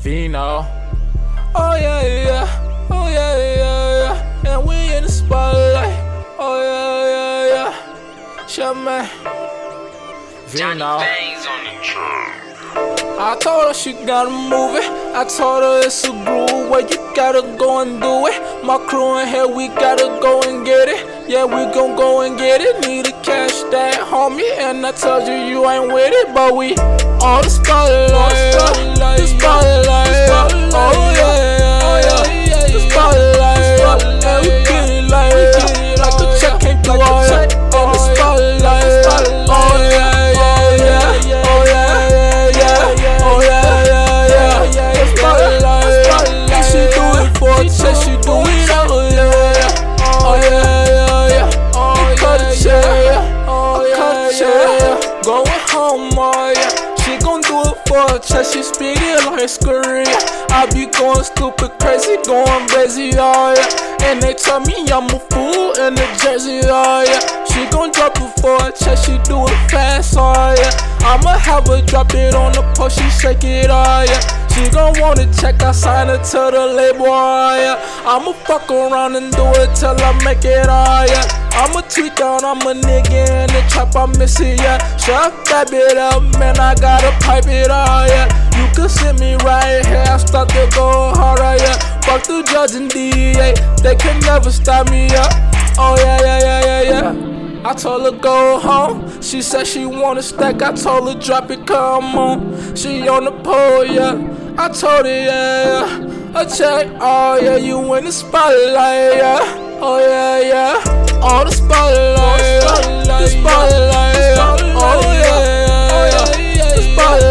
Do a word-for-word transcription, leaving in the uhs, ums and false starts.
Vino. Oh yeah, yeah. Oh yeah, yeah, yeah. And we in the spotlight. Oh yeah, yeah, yeah. Shut man. Vino. I told her she gotta move it. I told her it's a groove where you gotta go and do it. My crew in here, we gotta go and get it. Yeah, we gon' go and get it. Need to cash that, homie. And I told you you ain't with it, but we on the spotlight. The spotlight. Oh yeah, oh yeah. The spotlight. And we get it like like a check came through all that. On the spotlight. Oh yeah, yeah, yeah. Oh yeah, yeah, yeah. Oh yeah, yeah, yeah. The spotlight. She do it for a check, she do it out, yeah. Oh yeah, yeah, yeah. Oh yeah, yeah. Oh yeah, yeah. Going home, oh yeah. She gon' do it for a check, she speak it like Korea. I be going stupid crazy, going crazy, oh yeah. And they tell me I'm a fool in the jersey, oh yeah. She gon' drop it for a check, she do it fast, oh yeah. I'ma have her drop it on the post, she shake it, oh yeah. She gon' wanna check, I sign her to the label, oh yeah. I'ma fuck around and do it till I make it, oh yeah. I'ma tweet down, I'm a nigga in the trap, I miss it, yeah. Shut that bit up, man, I gotta pipe it, oh yeah. You can see me right here, I start to go harder, yeah. Fuck the judge and D A, they can never stop me, yeah. Oh yeah, yeah, yeah, yeah, yeah. I told her go home, she said she wanna stack, I told her drop it, come on. She on the pole, yeah, I told her, yeah. A check, oh yeah, you in the spotlight, yeah. Oh yeah, yeah, all the spotlight, the spotlight, oh yeah, yeah, the spotlight.